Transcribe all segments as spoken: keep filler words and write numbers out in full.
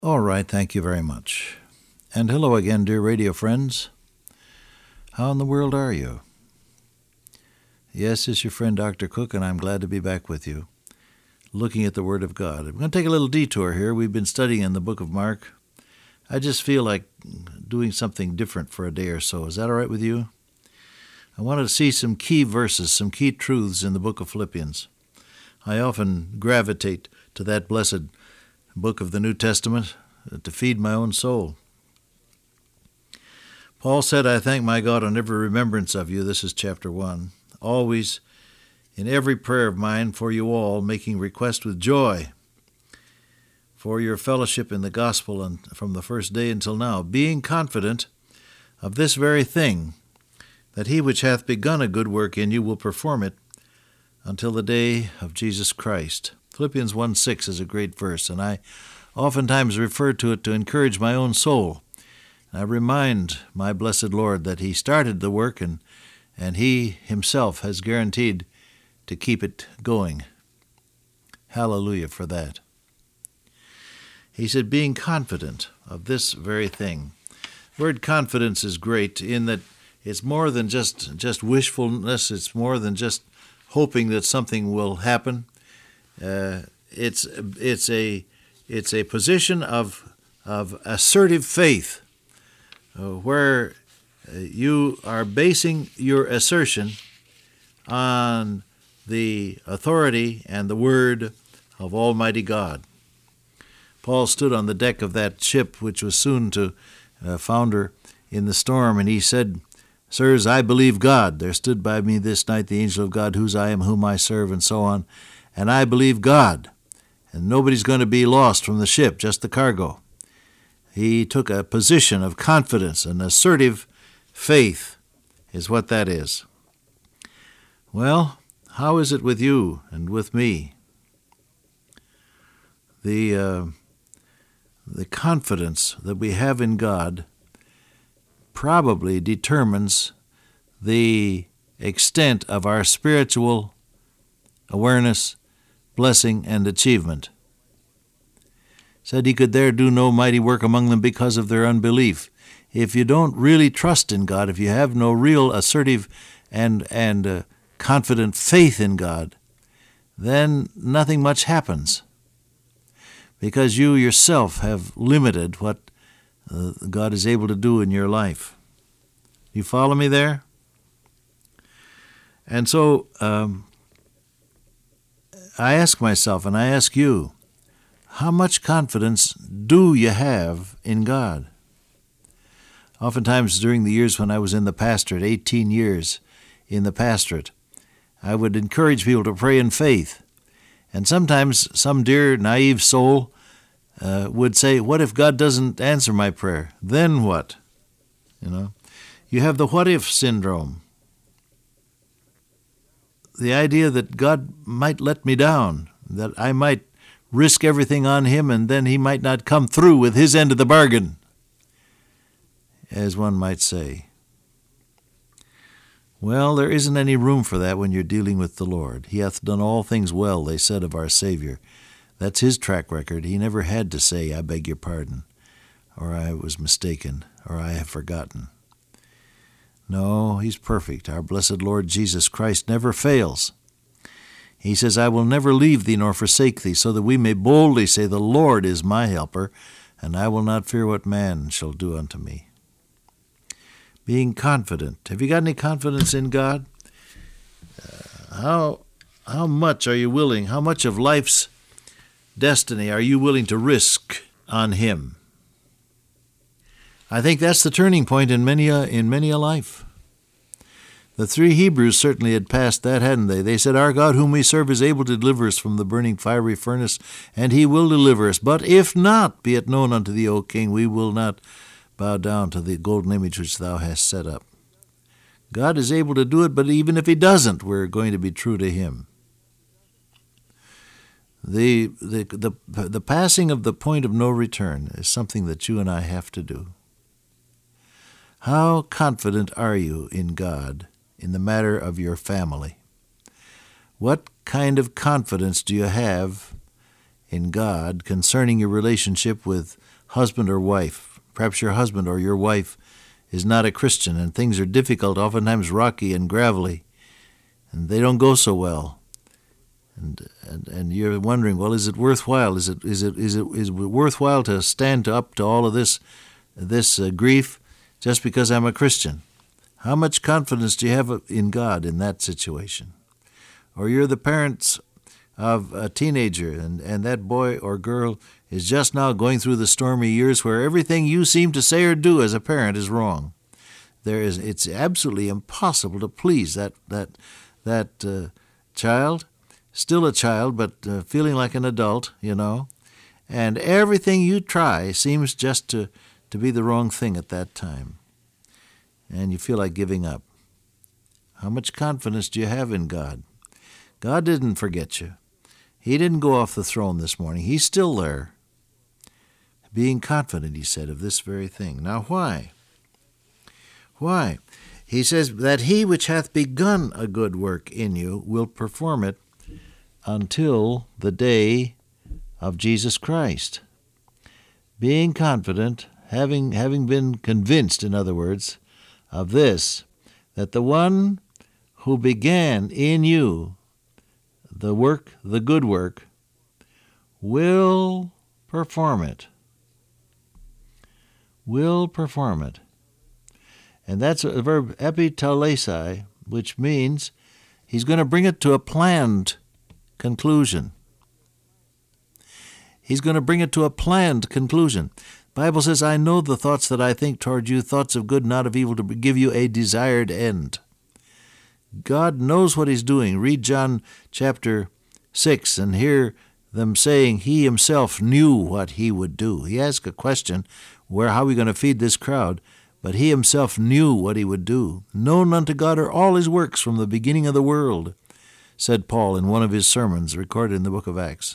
All right, thank you very much. And hello again, dear radio friends. How in the world are you? Yes, it's your friend Doctor Cook, and I'm glad to be back with you, looking at the Word of God. I'm going to take a little detour here. We've been studying in the book of Mark. I just feel like doing something different for a day or so. Is that all right with you? I wanted to see some key verses, some key truths in the book of Philippians. I often gravitate to that blessed book of the New Testament to feed my own soul. Paul said, I thank my God on every remembrance of you. This is chapter one. Always in every prayer of mine for you all, making request with joy for your fellowship in the gospel and from the first day until now, being confident of this very thing, that he which hath begun a good work in you will perform it until the day of Jesus Christ. Philippians one six is a great verse, and I oftentimes refer to it to encourage my own soul. I remind my blessed Lord that he started the work, and, and he himself has guaranteed to keep it going. Hallelujah for that. He said, being confident of this very thing. The word confidence is great in that it's more than just, just wishfulness. It's more than just hoping that something will happen. Uh, it's it's a it's a position of of assertive faith, uh, where uh, you are basing your assertion on the authority and the word of Almighty God. Paul stood on the deck of that ship which was soon to uh, founder in the storm, and he said, Sirs, I believe God. There stood by me this night the angel of God, whose I am, whom I serve, and so on. And I believe God. And nobody's going to be lost from the ship, just the cargo. He took a position of confidence, an assertive faith is what that is. Well, how is it with you and with me? The uh, the confidence that we have in God probably determines the extent of our spiritual awareness, blessing, and achievement. Said he could there do no mighty work among them because of their unbelief. If you don't really trust in God, if you have no real assertive and and uh, confident faith in God, then nothing much happens, because you yourself have limited what uh, God is able to do in your life. You follow me there? And so um, I ask myself, and I ask you, how much confidence do you have in God? Oftentimes during the years when I was in the pastorate, eighteen years in the pastorate, I would encourage people to pray in faith. And sometimes some dear, naive soul uh, would say, what if God doesn't answer my prayer? Then what? You know, you have the what-if syndrome. The idea that God might let me down, that I might risk everything on him and then he might not come through with his end of the bargain, as one might say. Well, there isn't any room for that when you're dealing with the Lord. He hath done all things well, they said of our Savior. That's his track record. He never had to say, I beg your pardon, or I was mistaken, or I have forgotten. No, he's perfect. Our blessed Lord Jesus Christ never fails. He says, I will never leave thee nor forsake thee, so that we may boldly say, the Lord is my helper, and I will not fear what man shall do unto me. Being confident. Have you got any confidence in God? Uh, how, how much are you willing, how much of life's destiny are you willing to risk on him? I think that's the turning point in many a, in many a life. The three Hebrews certainly had passed that, hadn't they? They said, our God whom we serve is able to deliver us from the burning fiery furnace, and he will deliver us. But if not, be it known unto thee, O king, we will not bow down to the golden image which thou hast set up. God is able to do it, but even if he doesn't, we're going to be true to him. The, the, the, the passing of the point of no return is something that you and I have to do. How confident are you in God in the matter of your family? What kind of confidence do you have in God concerning your relationship with husband or wife. Perhaps your husband or your wife is not a Christian, and things are difficult, oftentimes rocky and gravelly, and they don't go so well. And, and and you're wondering, well, is it worthwhile? Is it is it is it is it worthwhile to stand up to all of this this uh, grief just because I'm a Christian? How much confidence do you have in God in that situation? Or you're the parents of a teenager, and, and that boy or girl is just now going through the stormy years where everything you seem to say or do as a parent is wrong. There is it's absolutely impossible to please that that that uh, child. Still a child, but uh, feeling like an adult, you know. And everything you try seems just to, to be the wrong thing at that time. And you feel like giving up. How much confidence do you have in God? God didn't forget you. He didn't go off the throne this morning. He's still there. Being confident, he said, of this very thing. Now why? Why? He says that he which hath begun a good work in you will perform it until the day of Jesus Christ. Being confident, having having been convinced, in other words, of this, that the one who began in you the work, the good work, will perform it. Will perform it. And that's a verb epitalesai, which means he's going to bring it to a planned conclusion. He's going to bring it to a planned conclusion. The Bible says, I know the thoughts that I think toward you, thoughts of good, not of evil, to give you a desired end. God knows what he's doing. Read John chapter six and hear them saying he himself knew what he would do. He asked a question, where how are we going to feed this crowd? But he himself knew what he would do. Known unto God are all his works from the beginning of the world, said Paul in one of his sermons recorded in the book of Acts.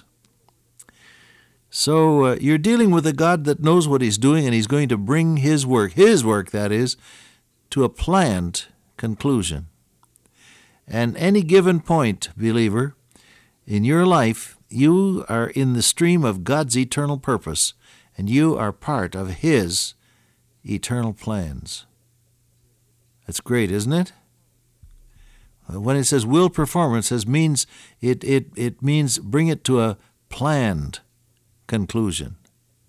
So uh, you're dealing with a God that knows what he's doing, and he's going to bring his work, his work that is, to a planned conclusion. And any given point, believer, in your life, you are in the stream of God's eternal purpose, and you are part of his eternal plans. That's great, isn't it? When it says will perform, it says means it, it, it means bring it to a planned conclusion.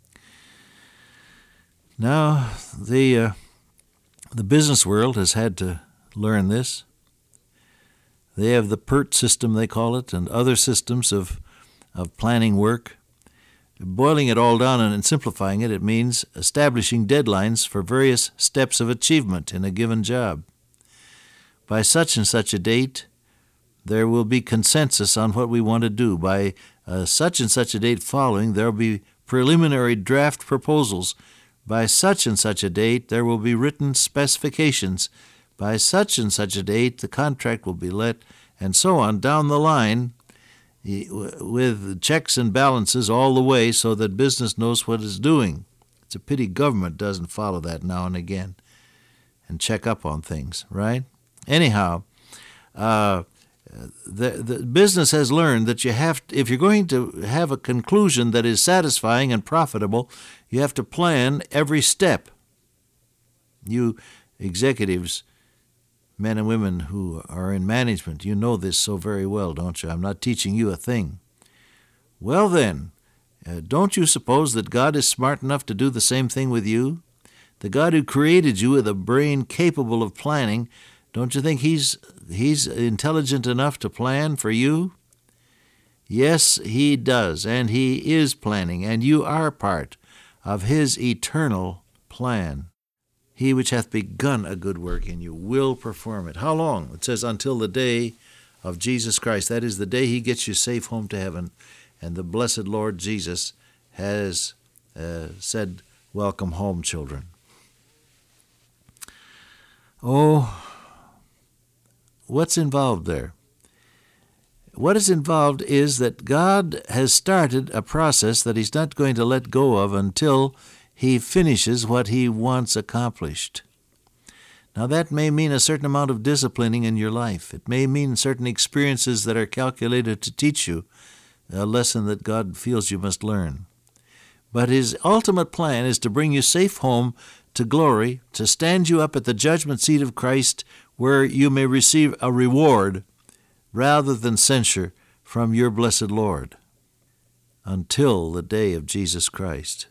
Now, the uh, the business world has had to learn this. They have the PERT system, they call it, and other systems of of planning work. Boiling it all down and simplifying it, it means establishing deadlines for various steps of achievement in a given job. By such and such a date, there will be consensus on what we want to do. By uh, such and such a date following, there will be preliminary draft proposals. By such and such a date, there will be written specifications. By such and such a date, the contract will be let, and so on down the line, with checks and balances all the way so that business knows what it's doing. It's a pity government doesn't follow that now and again and check up on things, right? Anyhow, uh, the, the business has learned that you have, to, if you're going to have a conclusion that is satisfying and profitable, you have to plan every step. You executives, men and women who are in management, you know this so very well, don't you? I'm not teaching you a thing. Well then, uh, don't you suppose that God is smart enough to do the same thing with you? The God who created you with a brain capable of planning, don't you think he's he's intelligent enough to plan for you? Yes, he does, and he is planning, and you are part of his eternal plan. He which hath begun a good work in you will perform it. How long? It says until the day of Jesus Christ. That is the day he gets you safe home to heaven, and the blessed Lord Jesus has uh, said, welcome home, children. Oh, what's involved there? What is involved is that God has started a process that he's not going to let go of until he finishes what he wants accomplished. Now that may mean a certain amount of disciplining in your life. It may mean certain experiences that are calculated to teach you a lesson that God feels you must learn. But his ultimate plan is to bring you safe home to glory, to stand you up at the judgment seat of Christ, where you may receive a reward rather than censure from your blessed Lord, until the day of Jesus Christ.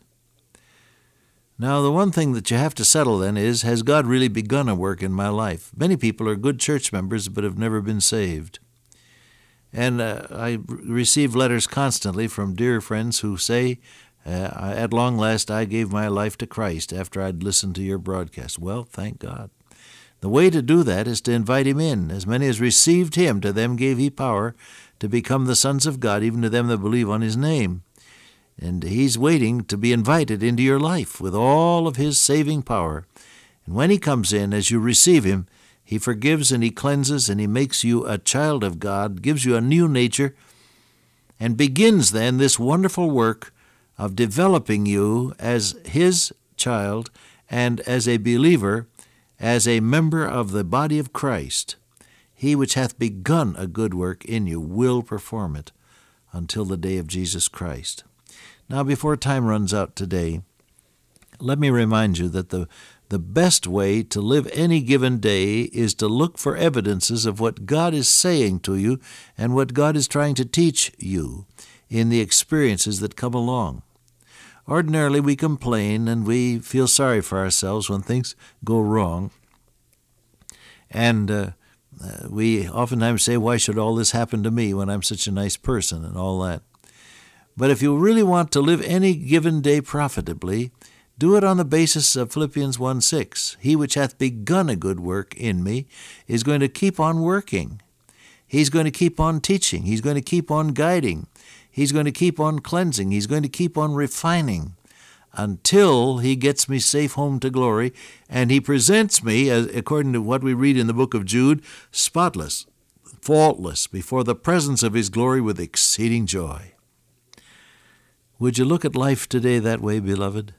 Now, the one thing that you have to settle then is, has God really begun a work in my life? Many people are good church members but have never been saved. And uh, I receive letters constantly from dear friends who say, uh, at long last I gave my life to Christ after I'd listened to your broadcast. Well, thank God. The way to do that is to invite him in. As many as received him, to them gave he power to become the sons of God, even to them that believe on his name. And he's waiting to be invited into your life with all of his saving power. And when he comes in, as you receive him, he forgives and he cleanses and he makes you a child of God, gives you a new nature, and begins then this wonderful work of developing you as his child and as a believer, as a member of the body of Christ. He which hath begun a good work in you will perform it until the day of Jesus Christ. Now, before time runs out today, let me remind you that the, the best way to live any given day is to look for evidences of what God is saying to you and what God is trying to teach you in the experiences that come along. Ordinarily, we complain and we feel sorry for ourselves when things go wrong. And uh, uh, we oftentimes say, why should all this happen to me when I'm such a nice person and all that? But if you really want to live any given day profitably, do it on the basis of Philippians one six. He which hath begun a good work in me is going to keep on working. He's going to keep on teaching. He's going to keep on guiding. He's going to keep on cleansing. He's going to keep on refining until he gets me safe home to glory, and he presents me, as, according to what we read in the book of Jude, spotless, faultless, before the presence of his glory with exceeding joy. Would you look at life today that way, beloved?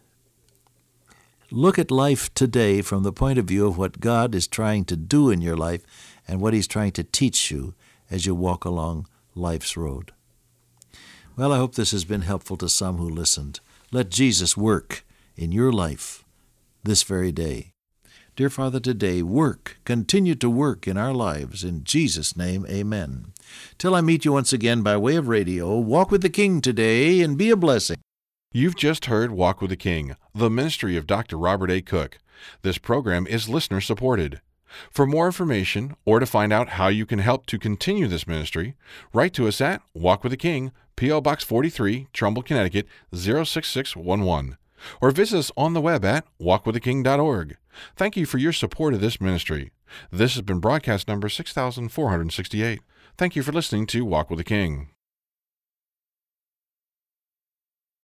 Look at life today from the point of view of what God is trying to do in your life and what he's trying to teach you as you walk along life's road. Well, I hope this has been helpful to some who listened. Let Jesus work in your life this very day. Dear Father, today, work, continue to work in our lives. In Jesus' name, amen. Till I meet you once again by way of radio, walk with the King today and be a blessing. You've just heard Walk with the King, the ministry of Doctor Robert A. Cook. This program is listener-supported. For more information or to find out how you can help to continue this ministry, write to us at Walk with the King, P O. Box forty-three, Trumbull, Connecticut, zero six six one one. Or visit us on the web at walk with the king dot org. Thank you for your support of this ministry. This has been broadcast number six thousand four hundred sixty-eight. Thank you for listening to Walk with the King.